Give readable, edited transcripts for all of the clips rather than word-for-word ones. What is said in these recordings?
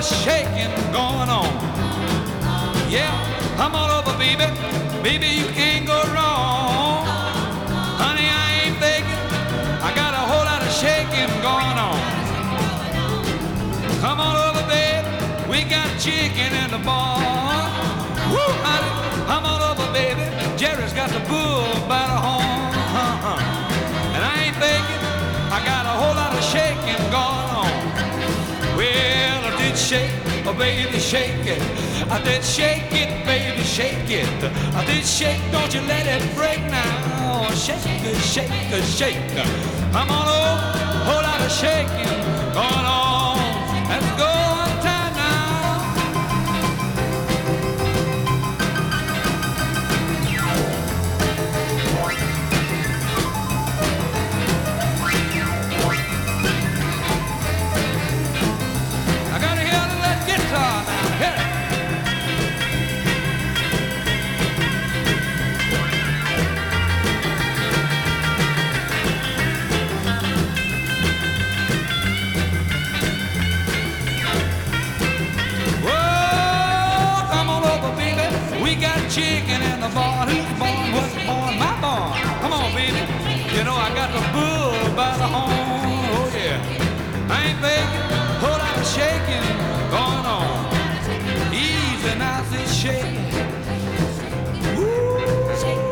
shaking going on. Yeah, come on over, baby. Baby, you can't go wrong. Honey, I ain't faking. I got a whole lot of shaking going on. Come on over, baby. We got chicken in the barn. Woo, honey, come on over, baby. Jerry's got the bull by the horn. And I ain't faking. I got a whole lot of shaking going on. Well, I did shake, oh baby, shake it. I did shake it, baby, shake it. I did shake, don't you let it break now. Shake it, shake it, shake it. Come on over, whole lot of shaking going on. Let's go one time now. I gotta hear that guitar now. Hear it. We got chicken in the barn. Who's born? What's born? My barn. Come on, baby. You know I got the bull by the horn. Oh yeah. I ain't begging. Whole lot of shaking going on. Easy now, this shaking. Ooh,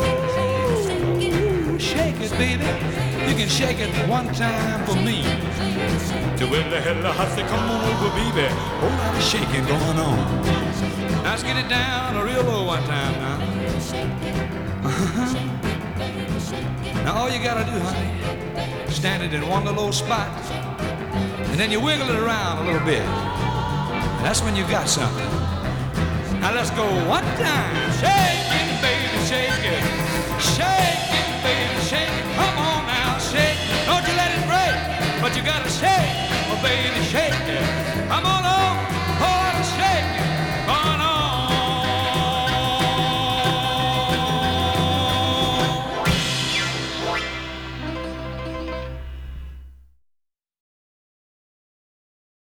shake it, baby. You can shake it one time for me. To where the hell I say, come on over, baby. Whole lot of shaking going on. Now let's get it down real low one time now. Now all you gotta do, honey, stand it in one little spot, and then you wiggle it around a little bit. And that's when you got something. Now let's go one time. Shake it, baby, shake it.